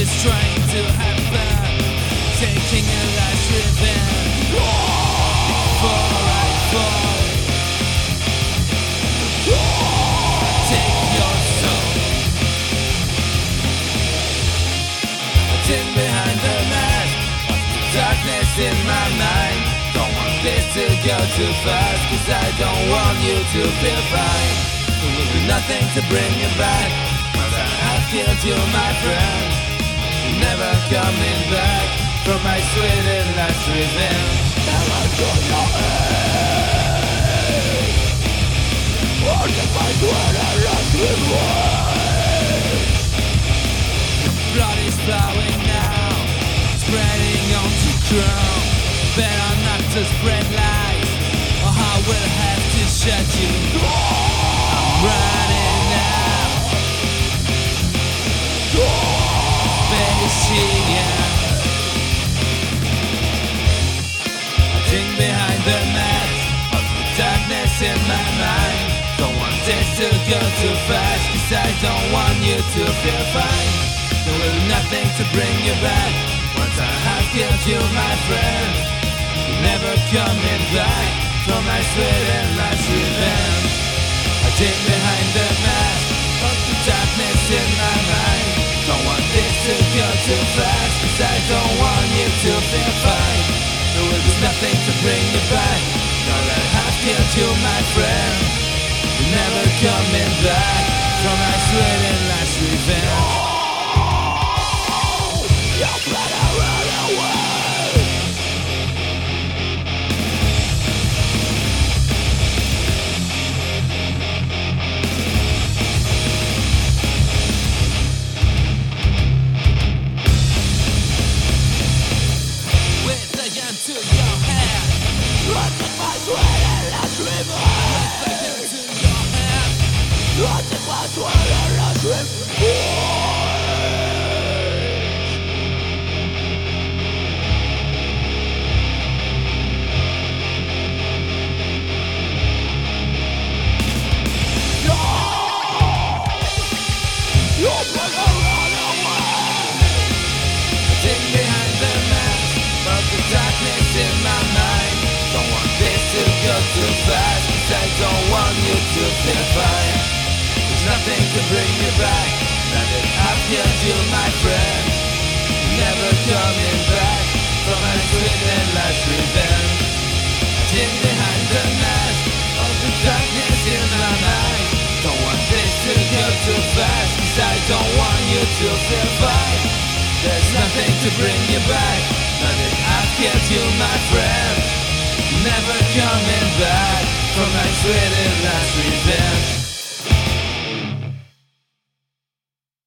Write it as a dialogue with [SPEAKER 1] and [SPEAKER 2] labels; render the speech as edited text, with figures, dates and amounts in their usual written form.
[SPEAKER 1] just trying to have fun, taking a last revenge before I fall. Take your soul. Hidden behind the mask of the darkness in my mind. Don't want this to go too fast, 'cause I don't want you to feel fine. There will be nothing to bring you back. Once I have killed you, my friend, you're never coming back from my sweet and last revenge. Never to your end. Only my sweet and last revenge. Blood is flowing now, spreading onto ground. Better not to spread lies, or I will have to shut you. I'm running now, Michigan. Hiding behind the mask of the darkness in my mind. Don't want this to go too fast, 'cause I don't want you to feel fine. There will be nothing to bring you back. Once I have killed you, my friend, you're never coming back from my sweet and last revenge. Hiding behind the mask of the darkness in my mind. Don't want this to go too fast, 'cause I don't want you to feel fine. There will be nothing to bring you back. Now that I have killed you, my friend, you're never coming back from my sweet and last revenge. You better run away. With the gun to your head, run to my sweat and last revenge. With the gun to your head, run to my sweat and last revenge. Too fast, 'cause I don't want you to feel fine. There's nothing to bring you back. Now that I've killed you, my friend, you're never coming back from my sweet and last revenge. Hidden behind the mask of the darkness in my mind. Don't want this to go too fast, 'cause I don't want you to feel fine. There's nothing to bring you back. Now that I've killed you, my friend, never coming back from my sweet and last revenge.